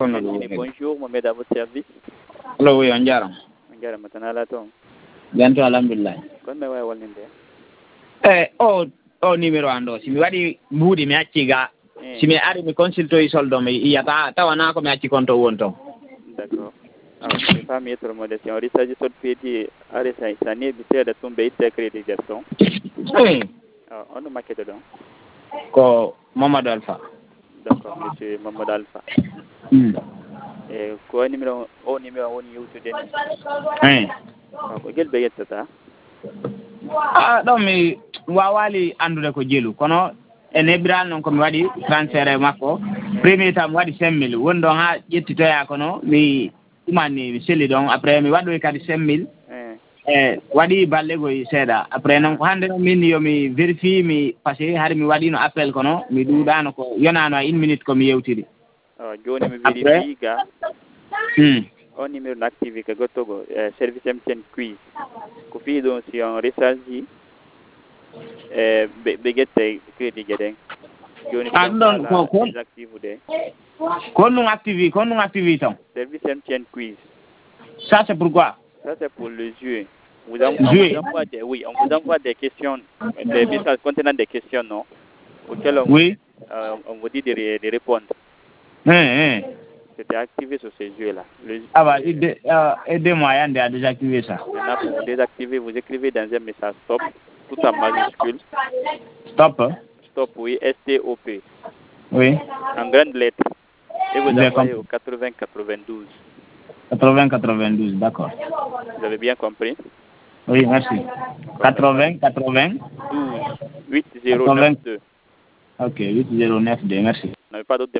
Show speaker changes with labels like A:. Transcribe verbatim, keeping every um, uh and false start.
A: Bonjour, Mohamed à votre service.
B: Hello, oui, on jaram.
A: On jaram matana la ton.
B: Bientôt alhamdulillah.
A: Kon me way wolninde.
B: Eh, oh, oh numéro ando. Si mi wadi mbudi mi acci ga. Si mi ari mi consulto i soldo mi iyata tawana ko mi acci konto wonto.
A: D'accord. Alors, c'est pas mieux trop modeste. On risage sur petit arrêt ça ça n'est bité de tomber ite crédit gestion.
B: Oui.
A: Alors, on nous marque dedans.
B: Ko Mamadou Alpha.
A: D'accord, monsieur Mamadou Alpha.
B: Hmm.
A: Eh, ko numéro o numéro woni yewtude ni.
B: Eh.
A: Ko gel be yettata.
B: Ah, ɗon mi wawali andude ko jelu kono e nebbiral noon komi waɗi transféré makko premier temps mi waɗi cinq mille woni ɗon ha ƴettitoya kono mi ɗumanni mi selli ɗon après mi waɗoy kadi cinq mille e waɗi ballegoy seeɗa après noon ko hannde noon min yomi vérifie mi par ce que hari mi waɗino appel kono mi ɗuuɗano ko yonano a une minute komi yewtiri
A: joni mi vérifie ga
B: hmm.
A: on numéro d'activé que gottogo service M T N quiz ko fi ɗon si on recharge e ɓe guette crédit gueɗen joni
B: ɗon ko ko
A: active de
B: ko ɗum activé ko ɗum activé tan
A: service M T N quiz
B: ça c'est pourquoi
A: ça c'est pour le jeu vous envoie, envoie des oui on vous envoie des questions des messages contenant des questions non auxquelles on,
B: oui.
A: euh, on vous dit de, de répondre
B: hein, hein.
A: C'était activé sur ces jeux-là. Le,
B: ah bah, aidez-moi Yande à désactiver ça.
A: Maintenant, pour vous désactiver, vous écrivez dans un message stop, tout en majuscule.
B: Stop.
A: Stop, oui, S T O P.
B: Oui.
A: En grandes lettres. Et vous envoyez au quatre-vingts quatre-vingt-douze.
B: quatre-vingts quatre-vingt-douze, d'accord.
A: Vous avez bien compris?
B: Oui, merci. quatre-vingts quatre-vingt-douze.
A: huit zéro neuf deux.
B: Ok, huit zéro neuf deux, merci.
A: Vous n'avez pas d'autres